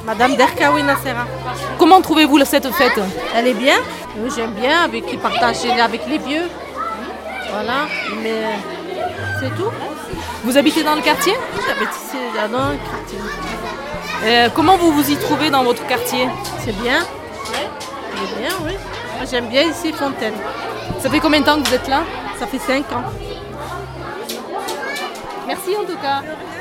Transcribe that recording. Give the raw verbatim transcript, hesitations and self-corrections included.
Madame Derkaoui Nassera. Comment trouvez-vous cette fête? Elle est bien. Oui, j'aime bien, avec qui partager avec les vieux. Voilà, mais c'est tout. Vous habitez dans le quartier? J'habite ici dans le quartier. Euh, comment vous vous y trouvez dans votre quartier? C'est bien. C'est bien, oui. Moi, j'aime bien ici Fontaine. Ça fait combien de temps que vous êtes là? Ça fait cinq ans. Merci en tout cas.